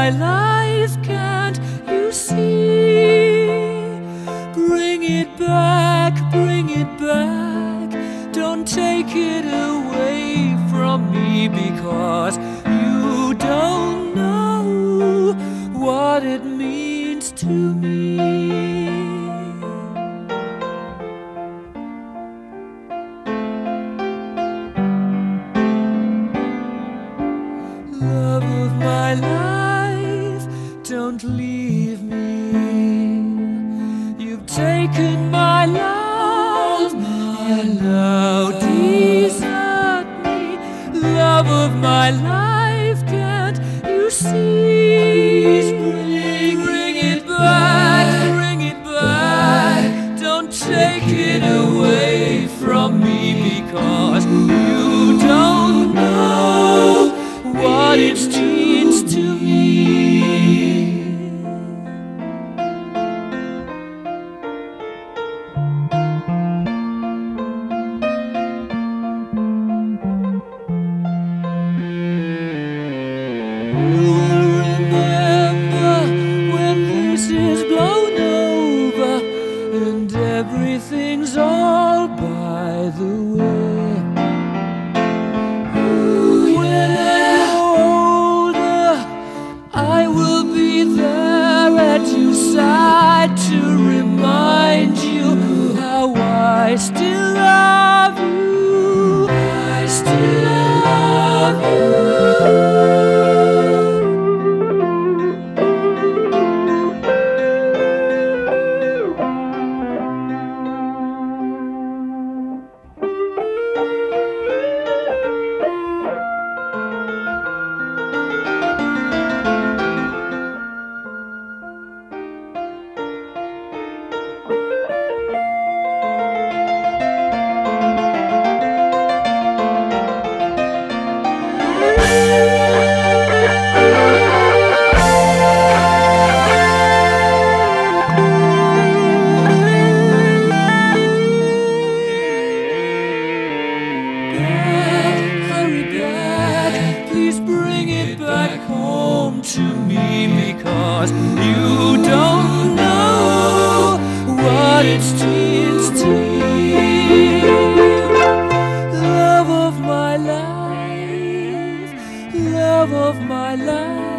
my life, can't you see? Bring it back, bring it back. Don't take it away from me, because you don't know what it means to me. Love of my life, don't leave me. You've taken my love, you now desert me. Love of my life, can't you see? Bring it back, bring it back. Don't take it away from me, because you don't know what it means to me. You will remember when this is blown over and everything's all by the way. When I'm older, I will be there at your side to remind you how I still love you. I still love you. Please bring it back home to me, because you don't know what it means to me. Love of my life, love of my life.